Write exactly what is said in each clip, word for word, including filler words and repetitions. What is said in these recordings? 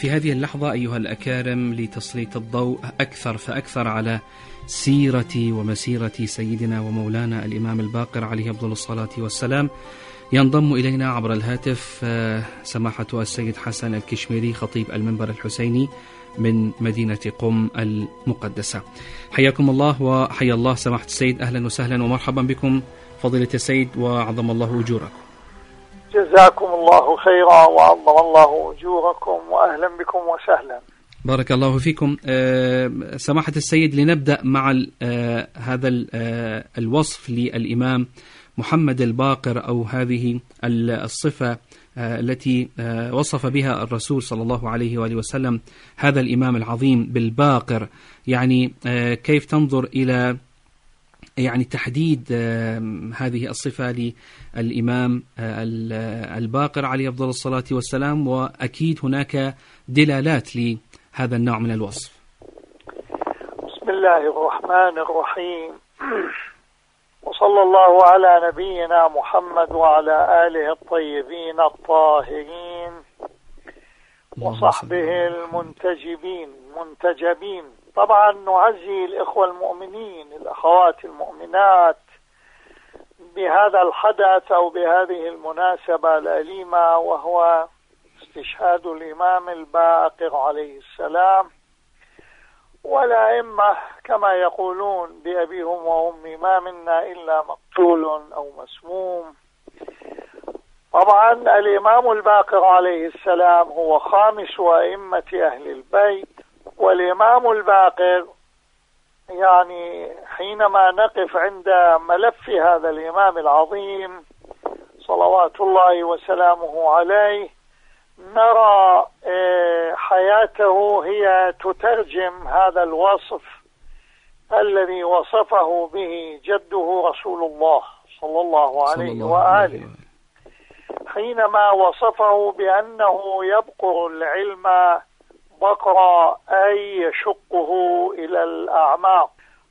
في هذه اللحظة أيها الأكارم لتسليط الضوء أكثر فأكثر على سيرة ومسيرة سيدنا ومولانا الإمام الباقر عليه أفضل الصلاة والسلام، ينضم إلينا عبر الهاتف سماحة السيد حسن الكشميري خطيب المنبر الحسيني من مدينة قم المقدسة. حياكم الله وحيا الله سماحة السيد، أهلا وسهلا ومرحبا بكم فضيلة السيد وعظم الله أجوركم. جزاكم الله خيرا وعظم الله أجوركم وأهلا بكم وسهلا. بارك الله فيكم. أه سماحة السيد، لنبدأ مع أه هذا أه الوصف للإمام محمد الباقر أو هذه الصفة أه التي أه وصف بها الرسول صلى الله عليه وآله وسلم هذا الإمام العظيم بالباقر. يعني أه كيف تنظر إلى يعني تحديد هذه الصفة للإمام الباقر عليه أفضل الصلاة والسلام، وأكيد هناك دلالات لهذا النوع من الوصف. بسم الله الرحمن الرحيم، وصلى الله على نبينا محمد وعلى آله الطيبين الطاهرين وصحبه المنتجبين منتجبين. طبعا نعزي الإخوة المؤمنين الأخوات المؤمنات بهذا الحدث أو بهذه المناسبة الأليمة، وهو استشهاد الإمام الباقر عليه السلام. والأئمة كما يقولون بأبيهم وأمي ما منا إلا مقتول أو مسموم. طبعا الإمام الباقر عليه السلام هو خامس أئمة أهل البيت، والإمام الباقر يعني حينما نقف عند ملف هذا الإمام العظيم صلوات الله وسلامه عليه نرى حياته هي تترجم هذا الوصف الذي وصفه به جده رسول الله صلى الله عليه وآله، حينما وصفه بأنه يبقر العلم بقرا أي يشقه إلى الأعماق.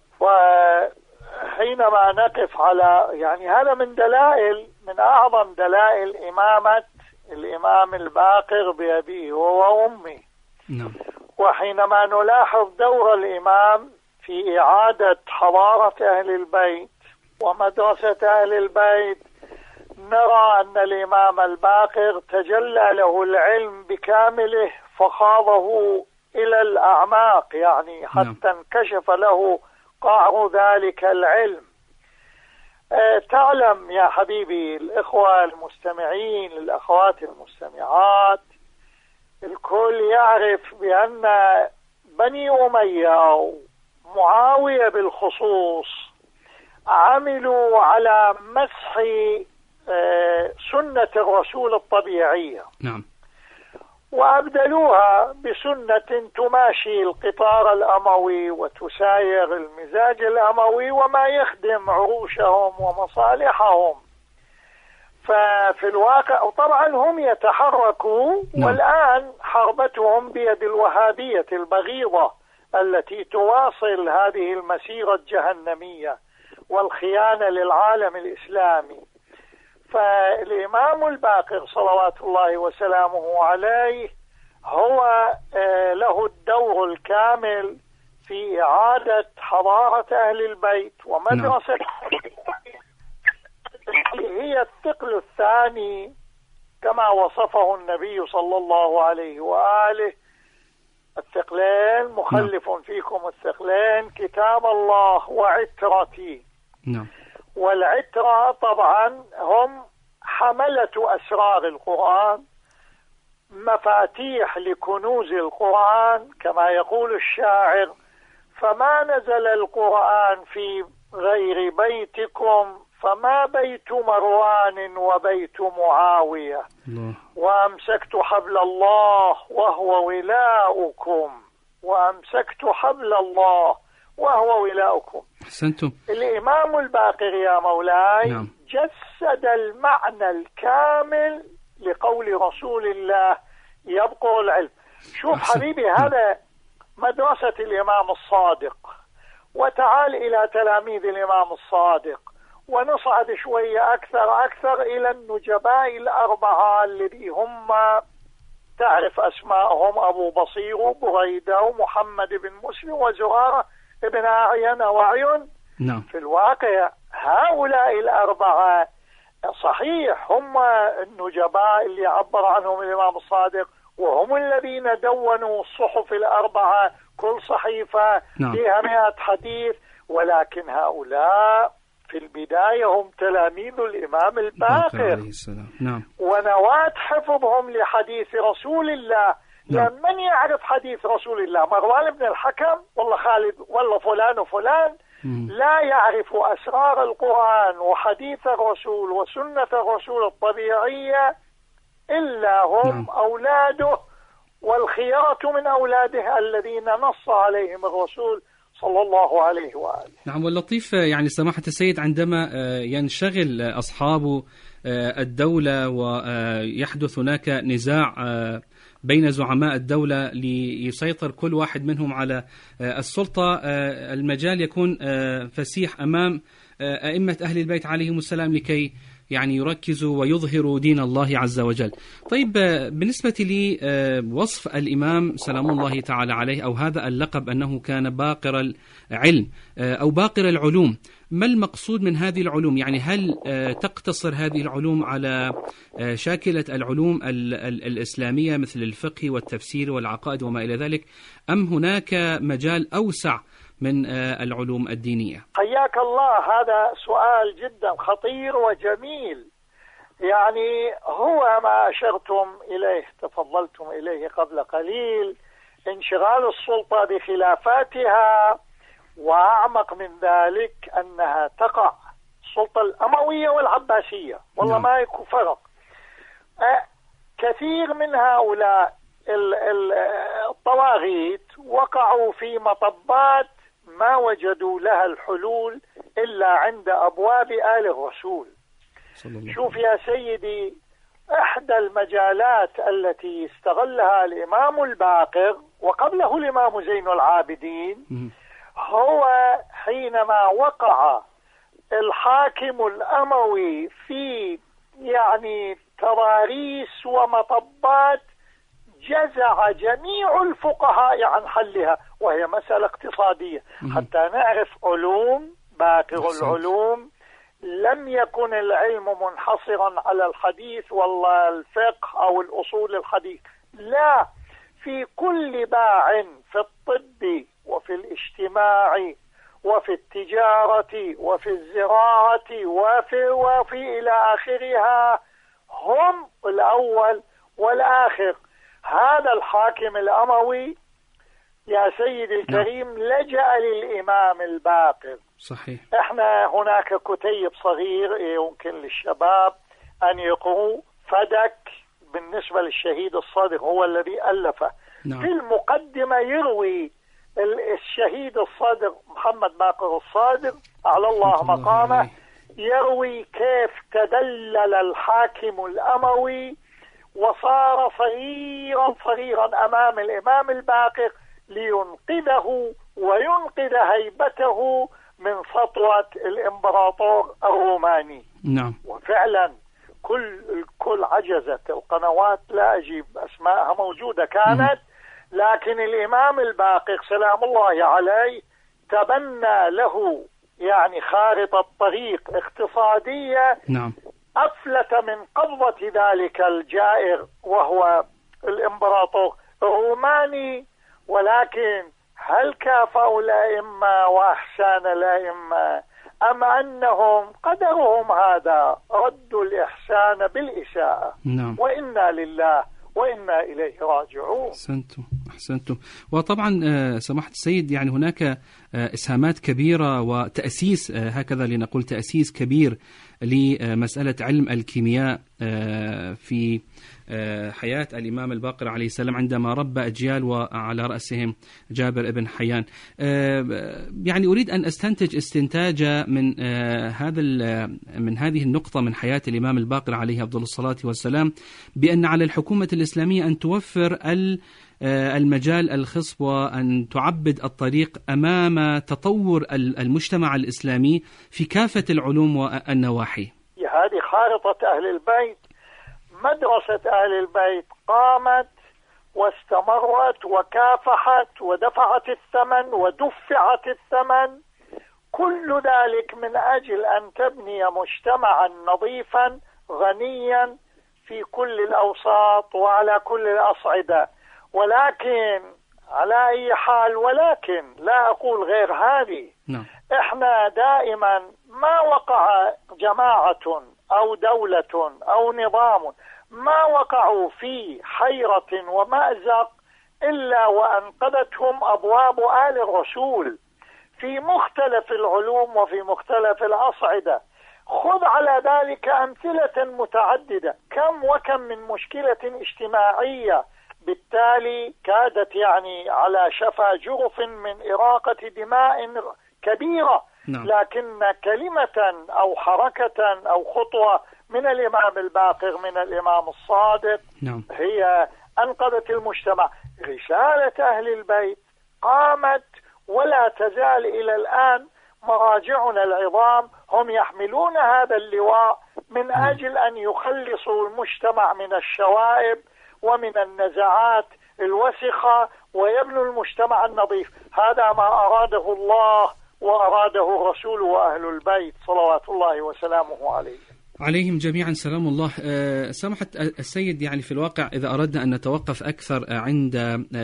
وحينما نقف على يعني هذا من دلائل من أعظم دلائل إمامة الإمام الباقر بأبيه وأمه. نعم. وحينما نلاحظ دور الإمام في إعادة حضارة أهل البيت ومدرسة أهل البيت نرى أن الإمام الباقر تجلى له العلم بكامله فخاضه إلى الأعماق، يعني حتى انكشف له قعر ذلك العلم. أه تعلم يا حبيبي الإخوة المستمعين الأخوات المستمعات، الكل يعرف بأن بني أمية أو معاوية بالخصوص عملوا على مسح أه سنة الرسول الطبيعية. نعم. وأبدلوها بسنة تماشي القطار الأموي وتساير المزاج الأموي وما يخدم عروشهم ومصالحهم. ففي الواقع طبعا هم يتحركوا، والآن حربتهم بيد الوهابية البغيضة التي تواصل هذه المسيرة الجهنمية والخيانة للعالم الإسلامي. فالإمام الباقر صلوات الله وسلامه عليه هو له الدور الكامل في إعادة حضارة أهل البيت ومدرسة هي الثقل الثاني كما وصفه النبي صلى الله عليه وآله. الثقلين مخلف فيكم الثقلين كتاب الله وعترتي. نعم. والعترة طبعا هم حملة أسرار القرآن، مفاتيح لكنوز القرآن كما يقول الشاعر: فما نزل القرآن في غير بيتكم فما بيت مروان وبيت معاوية. الله. وأمسكت حبل الله وهو ولاؤكم وأمسكت حبل الله وهو ولاؤكم. أحسنتم. الإمام الباقر يا مولاي نعم. جسد المعنى الكامل لقول رسول الله يبقر العلم. شوف أحسن. حبيبي هذا مدرسة الإمام الصادق، وتعال إلى تلاميذ الإمام الصادق ونصعد شوية أكثر أكثر إلى النجباء الأربعة الذي هم تعرف أسماءهم أبو بصير وبريدة ومحمد بن مسلم وزرارة بن أعين وعيون. نعم. في الواقع هؤلاء الأربعة صحيح هم النجباء اللي عبر عنهم الإمام الصادق، وهم الذين دونوا الصحف الأربعة، كل صحيفة نعم. فيها مئة حديث، ولكن هؤلاء في البداية هم تلاميذ الإمام الباقر عليه السلام. نعم. ونواة حفظهم لحديث رسول الله. نعم. لأن من يعرف حديث رسول الله؟ مروان بن الحكم والله خالد والله فلان وفلان مم. لا يعرف أسرار القرآن وحديث الرسول وسنة الرسول الطبيعية إلا هم. نعم. أولاده والخيرة من أولاده الذين نص عليهم الرسول صلى الله عليه وآله. نعم. واللطيف يعني سماحة السيد عندما ينشغل أصحاب الدولة ويحدث هناك نزاع بين زعماء الدولة ليسيطر كل واحد منهم على السلطة، المجال يكون فسيح أمام أئمة أهل البيت عليهم السلام لكي يعني يركزوا ويظهروا دين الله عز وجل. طيب بالنسبة لي وصف الإمام سلام الله تعالى عليه أو هذا اللقب أنه كان باقر العلم أو باقر العلوم، ما المقصود من هذه العلوم؟ يعني هل تقتصر هذه العلوم على شاكلة العلوم الإسلامية مثل الفقه والتفسير والعقائد وما إلى ذلك، أم هناك مجال أوسع من العلوم الدينية؟ حياك الله، هذا سؤال جدا خطير وجميل. يعني هو ما أشرتم إليه تفضلتم إليه قبل قليل، انشغال السلطة بخلافاتها، وأعمق من ذلك أنها تقع السلطة الأموية والعباسية، والله ما يكون فرق. أه كثير من هؤلاء الطواغيت وقعوا في مطبات ما وجدوا لها الحلول إلا عند أبواب آل الرسول. شوف يا سيدي، إحدى المجالات التي استغلها الإمام الباقر وقبله الإمام زين العابدين هو حينما وقع الحاكم الأموي في يعني تضاريس ومطبات جزع جميع الفقهاء عن حلها، وهي مسألة اقتصادية. حتى نعرف علوم باقر العلوم لم يكن العلم منحصرا على الحديث والله الفقه أو الأصول الحديث، لا، في كل باع، في الطب وفي الاجتماع وفي التجارة وفي الزراعة وفي وفي إلى آخرها هم الأول والآخر. هذا الحاكم الأموي يا سيدي الكريم لجأ للإمام الباقر. صحيح. احنا هناك كتيب صغير يمكن للشباب أن يقروا، فدك بالنسبة للشهيد الصادق هو الذي ألفه. نعم. في المقدمة يروي الشهيد الصادق محمد باقر الصادق على الله مقامه، يروي كيف تدلل الحاكم الأموي وصار صغيرا صغيرا أمام الإمام الباقر لينقذه وينقذ هيبته من سطوة الإمبراطور الروماني. نعم. وفعلا كل الكل عجزت، القنوات لا أجيب أسماءها موجودة كانت، لكن الإمام الباقر سلام الله عليه تبنى له يعني خارطة طريق اقتصادية. نعم. أفلت من قبضة ذلك الجائر وهو الإمبراطور الروماني. ولكن هل كافأوا الأئمة وأحسان الأئمة أم أنهم قدرهم هذا ردوا الإحسان بالإساءة؟ نعم. وإنا لله وإنا إليه راجعون. أحسنتم أحسنتم. وطبعا سماحة السيد يعني هناك إسهامات كبيرة وتأسيس هكذا لنقول تأسيس كبير لمسألة علم الكيمياء في حياة الإمام الباقر عليه السلام عندما ربى أجيال وعلى رأسهم جابر بن حيان. يعني أريد أن أستنتج استنتاجا من هذا من هذه النقطة من حياة الإمام الباقر عليه أفضل الصلاة والسلام بأن على الحكومة الإسلامية أن توفر المجال الخصب وأن تعبد الطريق أمام تطور المجتمع الإسلامي في كافة العلوم والنواحي. هذه خارطة أهل البيت. مدرسة أهل البيت قامت واستمرت وكافحت ودفعت الثمن ودفعت الثمن، كل ذلك من أجل أن تبني مجتمعا نظيفا غنيا في كل الأوساط وعلى كل الأصعدة. ولكن على أي حال، ولكن لا أقول غير هذه، نعم. إحنا دائما ما وقع جماعة أو دولة أو نظام ما وقعوا في حيرة ومأزق إلا وأنقذتهم أبواب آل الرسول في مختلف العلوم وفي مختلف الأصعدة. خذ على ذلك أمثلة متعددة، كم وكم من مشكلة اجتماعية بالتالي كادت يعني على شفا جرف من إراقة دماء كبيرة، نعم. لكن كلمة أو حركة أو خطوة من الإمام الباقر من الإمام الصادق، نعم. هي أنقذت المجتمع. رسالة أهل البيت قامت ولا تزال إلى الآن مراجعنا العظام هم يحملون هذا اللواء من أجل أن يخلصوا المجتمع من الشوائب ومن النزعات الوسخة ويبنوا المجتمع النظيف. هذا ما أراده الله وأراده الرسول وأهل البيت صلوات الله وسلامه عليه عليهم جميعا سلام الله. سمحة السيد، يعني في الواقع إذا أردنا أن نتوقف أكثر عند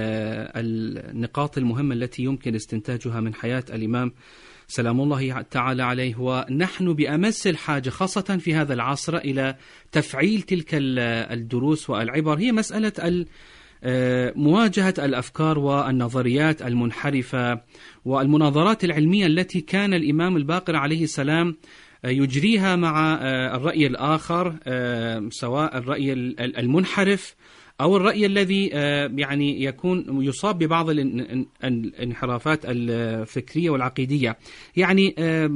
النقاط المهمة التي يمكن استنتاجها من حياة الإمام سلام الله تعالى عليه، ونحن بأمس الحاجة خاصة في هذا العصر إلى تفعيل تلك الدروس والعبر، هي مسألة مواجهة الأفكار والنظريات المنحرفة والمناظرات العلمية التي كان الإمام الباقر عليه السلام يجريها مع الرأي الآخر، سواء الرأي المنحرف أو الرأي الذي يعني يكون يصاب ببعض الانحرافات الفكرية والعقيدية. يعني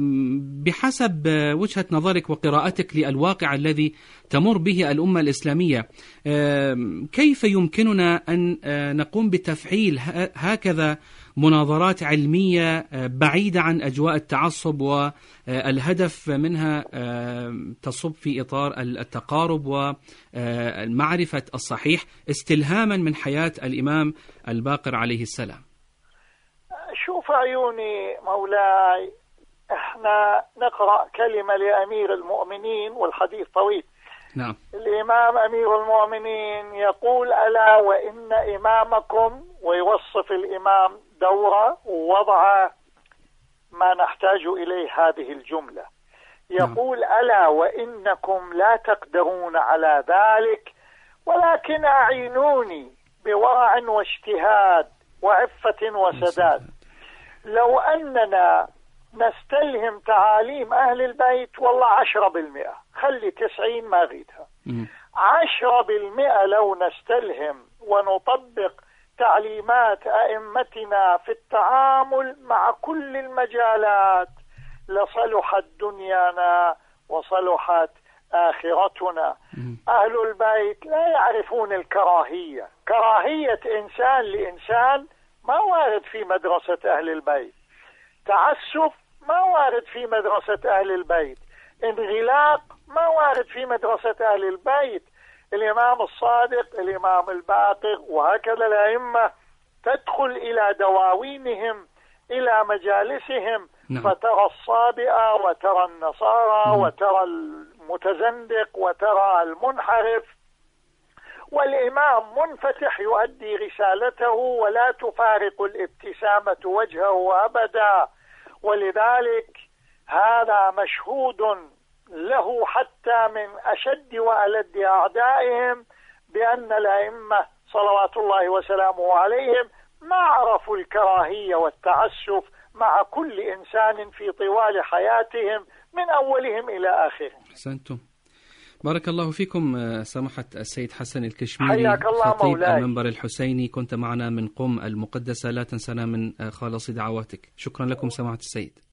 بحسب وجهة نظرك وقراءتك للواقع الذي تمر به الأمة الإسلامية، كيف يمكننا أن نقوم بتفعيل هكذا مناظرات علمية بعيدة عن أجواء التعصب والهدف منها تصب في إطار التقارب ومعرفة الصحيح استلهاما من حياة الإمام الباقر عليه السلام؟ شوف عيوني مولاي، احنا نقرأ كلمة لأمير المؤمنين والحديث طويل. نعم. الإمام أمير المؤمنين يقول: ألا وإن إمامكم، ويوصف الإمام دوره ووضع ما نحتاج إليه هذه الجملة، يقول: نعم. ألا وإنكم لا تقدرون على ذلك، ولكن أعينوني بورع واجتهاد وعفة وسداد. لو أننا نستلهم تعاليم أهل البيت والله عشرة بالمئة، خلي تسعين ما غيدها، عشرة بالمئة لو نستلهم ونطبق تعليمات أئمتنا في التعامل مع كل المجالات لصلحت دنيانا وصلحت آخرتنا. أهل البيت لا يعرفون الكراهية، كراهية إنسان لإنسان ما وارد في مدرسة أهل البيت، تعسف ما وارد في مدرسة أهل البيت، انغلاق ما وارد في مدرسة أهل البيت. الإمام الصادق، الإمام الباقر، وهكذا الأئمة تدخل إلى دواوينهم إلى مجالسهم، نعم. فترى الصابئة وترى النصارى، نعم. وترى المتزندق وترى المنحرف، والإمام منفتح يؤدي رسالته ولا تفارق الابتسامة وجهه أبدا. ولذلك هذا مشهود له حتى من أشد وألد أعدائهم بأن الأئمة صلوات الله وسلامه عليهم ما عرفوا الكراهية والتعسف مع كل إنسان في طوال حياتهم من أولهم إلى آخرهم. أحسنتم، بارك الله فيكم. سمحة السيد حسن الكشميري، حياك الله خطيب مولاي. المنبر الحسيني، كنت معنا من قم المقدسة، لا تنسنا من خالص دعواتك. شكرا لكم سماحة السيد.